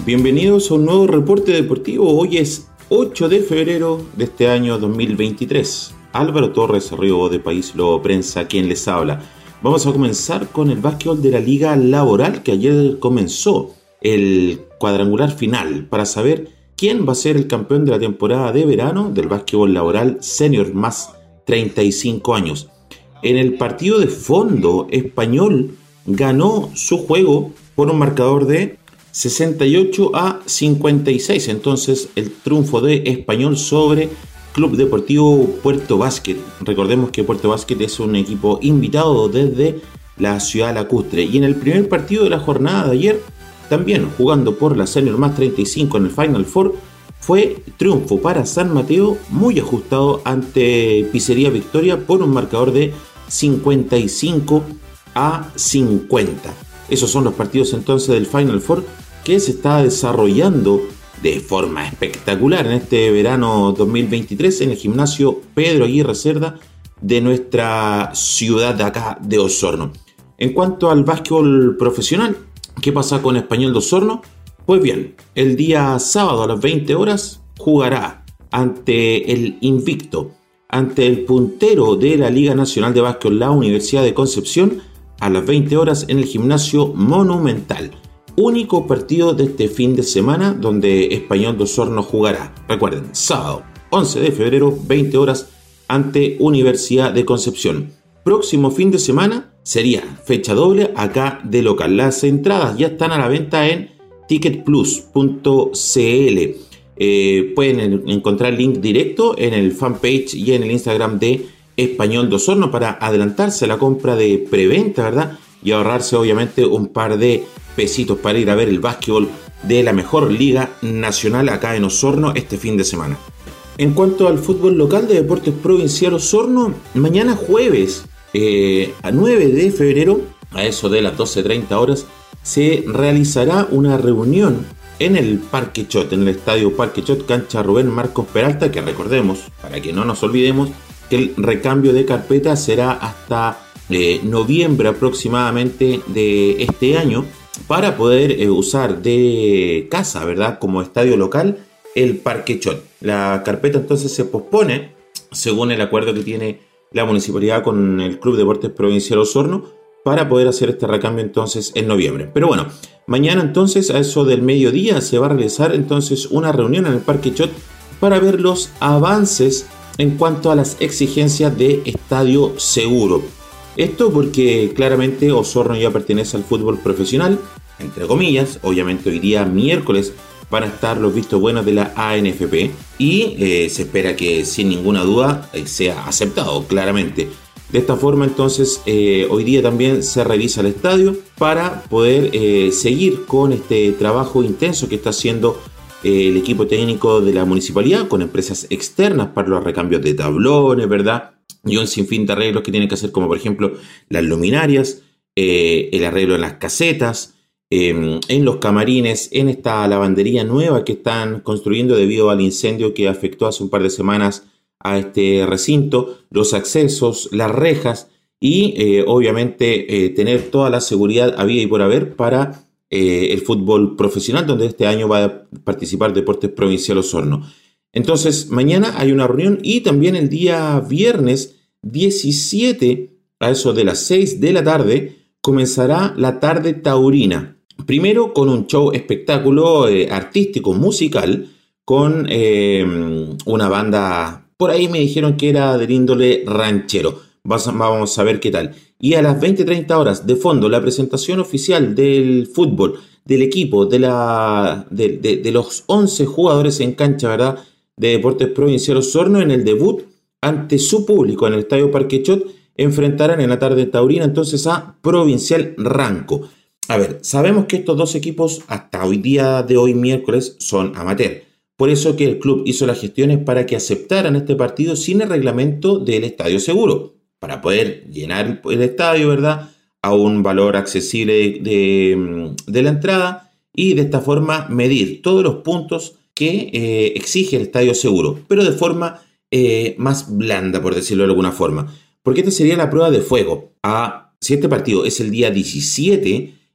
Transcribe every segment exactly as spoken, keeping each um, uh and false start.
Bienvenidos a un nuevo reporte deportivo. Hoy es ocho de febrero de este año dos mil veintitrés. Álvaro Torres, Río de País Lobo Prensa, quien les habla. Vamos a comenzar con el básquetbol de la Liga Laboral, que ayer comenzó el cuadrangular final para saber quién va a ser el campeón de la temporada de verano del básquetbol laboral senior más treinta y cinco años. En el partido de fondo, Español ganó su juego por un marcador de sesenta y ocho a cincuenta y seis. Entonces, el triunfo de Español sobre Club Deportivo Puerto Basket. Recordemos que Puerto Basket es un equipo invitado desde la ciudad lacustre. Y en el primer partido de la jornada de ayer, también jugando por la Senior más treinta y cinco en el Final Four, fue triunfo para San Mateo, muy ajustado ante Pizzería Victoria por un marcador de cincuenta y cinco a cincuenta. Esos son los partidos entonces del Final Four que se está desarrollando de forma espectacular en este verano dos mil veintitrés en el gimnasio Pedro Aguirre Cerda de nuestra ciudad de acá de Osorno. En cuanto al básquetbol profesional, ¿qué pasa con Español de Osorno? Pues bien, el día sábado a las veinte horas jugará ante el invicto, ante el puntero de la Liga Nacional de Básquetbol, la Universidad de Concepción, a las veinte horas en el gimnasio Monumental. Único partido de este fin de semana donde Español de Osorno jugará. Recuerden, sábado once de febrero, veinte horas, ante Universidad de Concepción. Próximo fin de semana sería fecha doble acá de local. Las entradas ya están a la venta en ticket plus punto c l. Eh, pueden encontrar el link directo en el fanpage y en el Instagram de Español de Osorno para adelantarse a la compra de preventa, ¿verdad? Y ahorrarse obviamente un par de pesitos para ir a ver el básquetbol de la mejor liga nacional acá en Osorno este fin de semana. En cuanto al fútbol local de Deportes Provincial Osorno, mañana jueves eh, a nueve de febrero, a eso de las doce treinta horas, se realizará una reunión en el Parque Chot, en el estadio Parque Chot, cancha Rubén Marcos Peralta, que recordemos, para que no nos olvidemos, que el recambio de carpeta será hasta eh, noviembre aproximadamente de este año, para poder eh, usar de casa, ¿verdad?, como estadio local, el Parque Chot. La carpeta entonces se pospone, según el acuerdo que tiene la municipalidad con el Club Deportes Provincial Osorno, para poder hacer este recambio entonces en noviembre. Pero bueno, mañana entonces a eso del mediodía se va a realizar entonces una reunión en el Parque Chot para ver los avances en cuanto a las exigencias de estadio seguro. Esto porque claramente Osorno ya pertenece al fútbol profesional, entre comillas. Obviamente hoy día miércoles van a estar los vistos buenos de la A N F P y eh, se espera que sin ninguna duda eh, sea aceptado claramente. De esta forma entonces eh, hoy día también se revisa el estadio para poder eh, seguir con este trabajo intenso que está haciendo eh, el equipo técnico de la municipalidad con empresas externas para los recambios de tablones, ¿verdad? Y un sinfín de arreglos que tienen que hacer, como por ejemplo las luminarias, eh, el arreglo en las casetas, eh, en los camarines, en esta lavandería nueva que están construyendo debido al incendio que afectó hace un par de semanas a este recinto, los accesos, las rejas y eh, obviamente eh, tener toda la seguridad habida y por haber para eh, el fútbol profesional, donde este año va a participar Deportes Provincial Osorno. Entonces, mañana hay una reunión y también el día viernes diecisiete, a eso de las seis de la tarde, comenzará la tarde taurina. Primero con un show espectáculo eh, artístico, musical, con eh, una banda, por ahí me dijeron que era del índole ranchero. Vamos a ver qué tal. Y a las veinte treinta horas, de fondo, la presentación oficial del fútbol, del equipo, de, la, de, de, de los once jugadores en cancha, ¿verdad?, de Deportes Provincial Osorno en el debut ante su público en el Estadio Parque Chot, enfrentarán en la tarde taurina entonces a Provincial Ranco. A ver, sabemos que estos dos equipos hasta hoy día de hoy miércoles son amateur. Por eso que el club hizo las gestiones para que aceptaran este partido sin el reglamento del estadio seguro, para poder llenar el estadio, ¿verdad?, a un valor accesible de, de, de la entrada y de esta forma medir todos los puntos que eh, exige el estadio seguro, pero de forma eh, más blanda, por decirlo de alguna forma. Porque esta sería la prueba de fuego. A, si este partido es el día diecisiete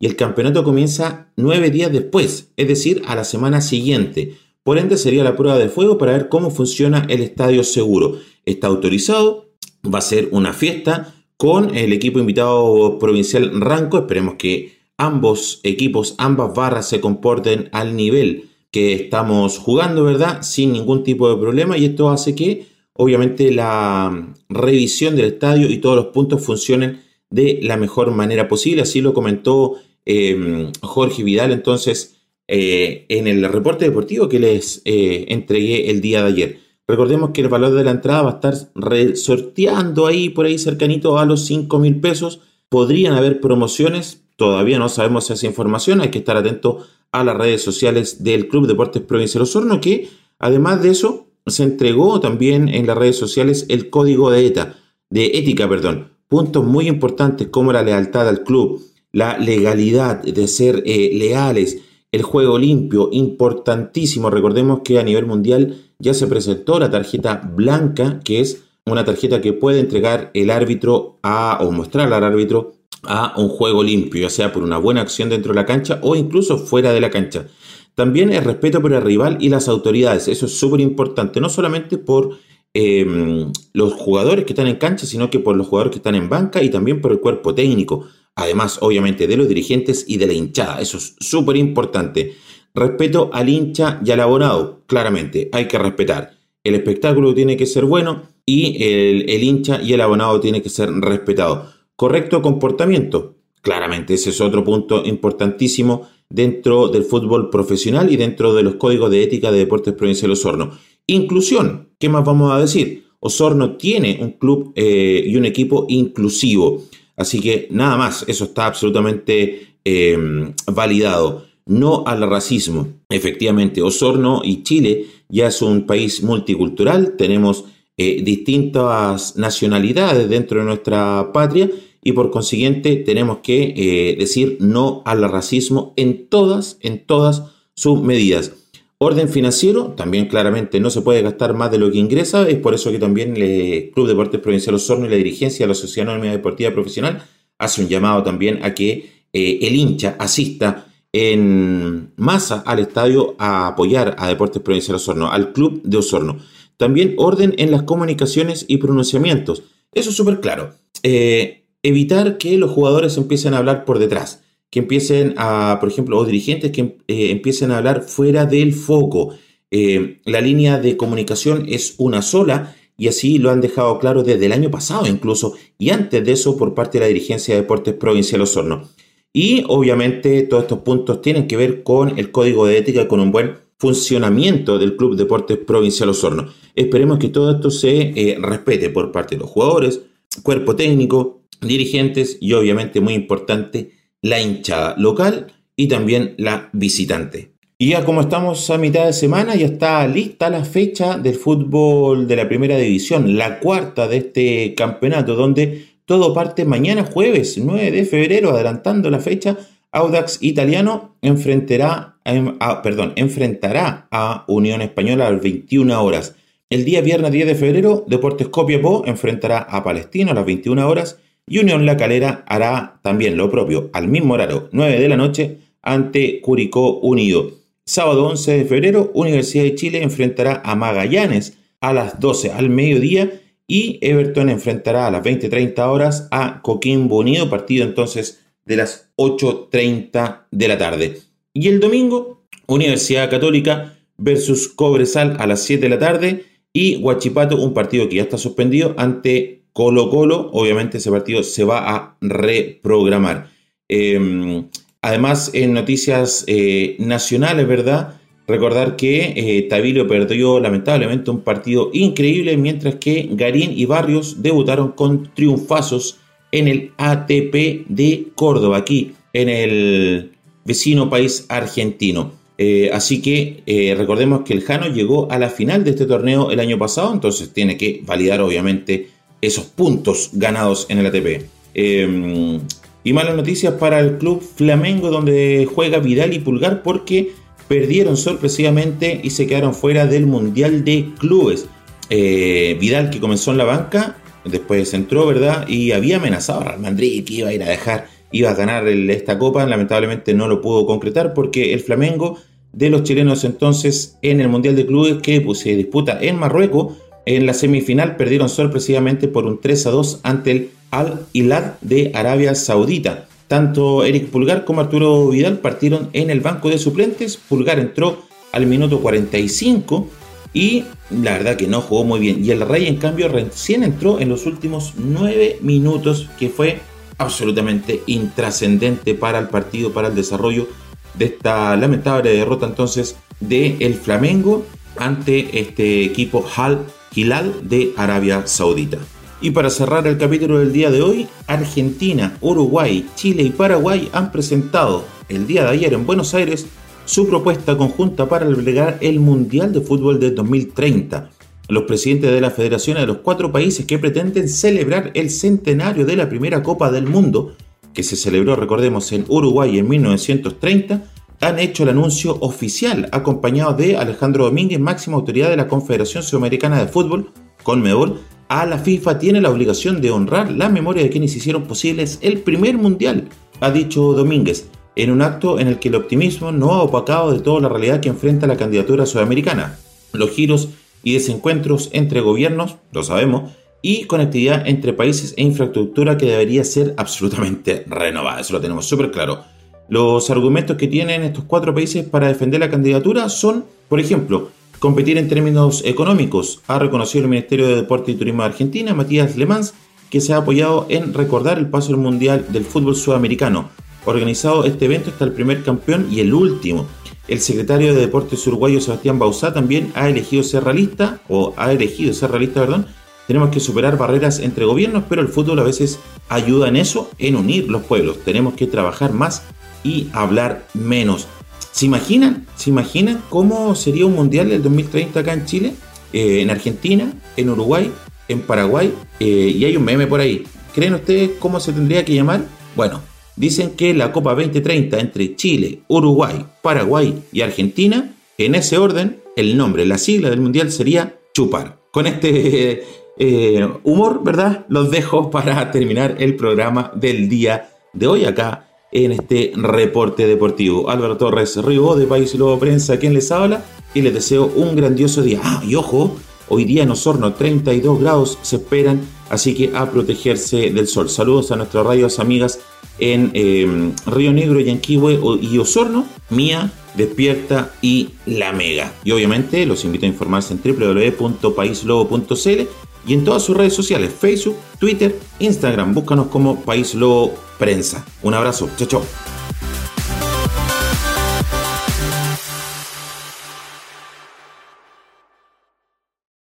y el campeonato comienza nueve días después, es decir, a la semana siguiente. Por ende, sería la prueba de fuego para ver cómo funciona el estadio seguro. Está autorizado, va a ser una fiesta con el equipo invitado provincial Ranco. Esperemos que ambos equipos, ambas barras se comporten al nivel que estamos jugando, ¿verdad? Sin ningún tipo de problema, y esto hace que obviamente la revisión del estadio y todos los puntos funcionen de la mejor manera posible. Así lo comentó eh, Jorge Vidal entonces eh, en el reporte deportivo que les eh, entregué el día de ayer. Recordemos que el valor de la entrada va a estar sorteando ahí por ahí cercanito a los cinco mil pesos. Podrían haber promociones, todavía no sabemos esa información, hay que estar atento a las redes sociales del Club Deportes Provincial Osorno, que además de eso se entregó también en las redes sociales el código de ETA, de ética, perdón. Puntos muy importantes como la lealtad al club, la legalidad de ser eh, leales, el juego limpio, importantísimo. Recordemos que a nivel mundial ya se presentó la tarjeta blanca, que es una tarjeta que puede entregar el árbitro a, o mostrar al árbitro a un juego limpio, ya sea por una buena acción dentro de la cancha o incluso fuera de la cancha. También el respeto por el rival y las autoridades, eso es súper importante, no solamente por eh, los jugadores que están en cancha, sino que por los jugadores que están en banca y también por el cuerpo técnico, además obviamente de los dirigentes y de la hinchada, eso es súper importante. Respeto al hincha y al abonado, claramente, hay que respetar. El espectáculo tiene que ser bueno y el, el hincha y el abonado tiene que ser respetado. Correcto comportamiento, claramente, ese es otro punto importantísimo dentro del fútbol profesional y dentro de los códigos de ética de Deportes Provincial Osorno. Inclusión, ¿qué más vamos a decir? Osorno tiene un club eh, y un equipo inclusivo, así que nada más, eso está absolutamente eh, validado. No al racismo. Efectivamente, Osorno y Chile ya es un país multicultural, tenemos eh, distintas nacionalidades dentro de nuestra patria y por consiguiente tenemos que eh, decir no al racismo en todas, en todas sus medidas. Orden financiero, también claramente no se puede gastar más de lo que ingresa, es por eso que también el Club Deportes Provincial Osorno y la dirigencia de la Sociedad Anónima Deportiva Profesional hace un llamado también a que eh, el hincha asista en masa al estadio a apoyar a Deportes Provincial Osorno, al Club de Osorno. También orden en las comunicaciones y pronunciamientos. Eso es súper claro. Eh, evitar que los jugadores empiecen a hablar por detrás, que empiecen a, por ejemplo, los dirigentes que eh, empiecen a hablar fuera del foco. Eh, la línea de comunicación es una sola y así lo han dejado claro desde el año pasado incluso y antes de eso por parte de la dirigencia de Deportes Provincial Osorno. Y obviamente todos estos puntos tienen que ver con el código de ética, con un buen funcionamiento del Club Deportes Provincial Osorno. Esperemos que todo esto se eh, respete por parte de los jugadores, cuerpo técnico, dirigentes y obviamente muy importante la hinchada local y también la visitante. Y ya como estamos a mitad de semana, ya está lista la fecha del fútbol de la primera división, la cuarta de este campeonato, donde todo parte mañana jueves nueve de febrero, adelantando la fecha. Audax Italiano enfrentará a, perdón, enfrentará a Unión Española a las veintiuna horas. El día viernes diez de febrero, Deportes Copiapó enfrentará a Palestino a las veintiuna horas y Unión La Calera hará también lo propio al mismo horario, nueve de la noche, ante Curicó Unido. Sábado once de febrero, Universidad de Chile enfrentará a Magallanes a las doce al mediodía y Everton enfrentará a las veinte treinta horas a Coquimbo Unido, partido entonces de las ocho treinta de la tarde. Y el domingo, Universidad Católica versus Cobresal a las siete de la tarde y Huachipato, un partido que ya está suspendido, ante Colo Colo. Obviamente ese partido se va a reprogramar. Eh, además, en noticias eh, nacionales, ¿verdad? Recordar que eh, Tabilio perdió lamentablemente un partido increíble, mientras que Garín y Barrios debutaron con triunfazos en el A T P de Córdoba, aquí en el vecino país argentino. Eh, así que eh, recordemos que el Jano llegó a la final de este torneo el año pasado, entonces tiene que validar obviamente esos puntos ganados en el A T P. Eh, y malas noticias para el club Flamengo, donde juega Vidal y Pulgar, porque perdieron sorpresivamente y se quedaron fuera del Mundial de Clubes. Eh, Vidal, que comenzó en la banca, después entró, ¿verdad? Y había amenazado a Real Madrid que iba a ir a dejar, iba a ganar el, esta copa. Lamentablemente no lo pudo concretar porque el Flamengo de los chilenos entonces en el Mundial de Clubes que pues, se disputa en Marruecos, en la semifinal perdieron sorpresivamente por un tres a dos ante el Al-Hilal de Arabia Saudita. Tanto Eric Pulgar como Arturo Vidal partieron en el banco de suplentes. Pulgar entró al minuto cuarenta y cinco y la verdad que no jugó muy bien. Y el Rey en cambio recién entró en los últimos nueve minutos, que fue absolutamente intrascendente para el partido, para el desarrollo de esta lamentable derrota entonces del Flamengo ante este equipo Al-Hilal de Arabia Saudita. Y para cerrar el capítulo del día de hoy, Argentina, Uruguay, Chile y Paraguay han presentado el día de ayer en Buenos Aires su propuesta conjunta para albergar el Mundial de Fútbol de dos mil treinta. Los presidentes de las federaciones de los cuatro países que pretenden celebrar el centenario de la primera Copa del Mundo, que se celebró, recordemos, en Uruguay en mil novecientos treinta, han hecho el anuncio oficial, acompañados de Alejandro Domínguez, máxima autoridad de la Confederación Sudamericana de Fútbol, Conmebol. A la FIFA tiene la obligación de honrar la memoria de quienes hicieron posibles el primer mundial, ha dicho Domínguez, en un acto en el que el optimismo no ha opacado de toda la realidad que enfrenta la candidatura sudamericana. Los giros y desencuentros entre gobiernos, lo sabemos, y conectividad entre países e infraestructura que debería ser absolutamente renovada, eso lo tenemos súper claro. Los argumentos que tienen estos cuatro países para defender la candidatura son, por ejemplo, competir en términos económicos. Ha reconocido el Ministerio de Deporte y Turismo de Argentina, Matías Lemans, que se ha apoyado en recordar el paso del Mundial del Fútbol Sudamericano. Organizado este evento está el primer campeón y el último. El secretario de Deportes uruguayo, Sebastián Bauzá, también ha elegido ser realista, o ha elegido ser realista, perdón. Tenemos que superar barreras entre gobiernos, pero el fútbol a veces ayuda en eso, en unir los pueblos. Tenemos que trabajar más y hablar menos. ¿Se imaginan? ¿Se imaginan cómo sería un mundial del dos mil treinta acá en Chile? Eh, en Argentina, en Uruguay, en Paraguay, eh, y hay un meme por ahí. ¿Creen ustedes cómo se tendría que llamar? Bueno, dicen que la Copa veinte treinta entre Chile, Uruguay, Paraguay y Argentina, en ese orden, el nombre, la sigla del mundial sería Chupar. Con este eh, humor, ¿verdad? Los dejo para terminar el programa del día de hoy acá en este reporte deportivo. Álvaro Torres Río de País Lobo Prensa, quien les habla, y les deseo un grandioso día. Ah, y ojo, hoy día en Osorno treinta y dos grados se esperan, así que a protegerse del sol. Saludos a nuestras radios amigas en eh, Río Negro, Yanquihue y Osorno, Mía, Despierta y La Mega. Y obviamente los invito a informarse en doble u doble u doble u punto país lobo punto c l y en todas sus redes sociales, Facebook, Twitter, Instagram. Búscanos como País Lobo Prensa. Un abrazo. Chao, chao.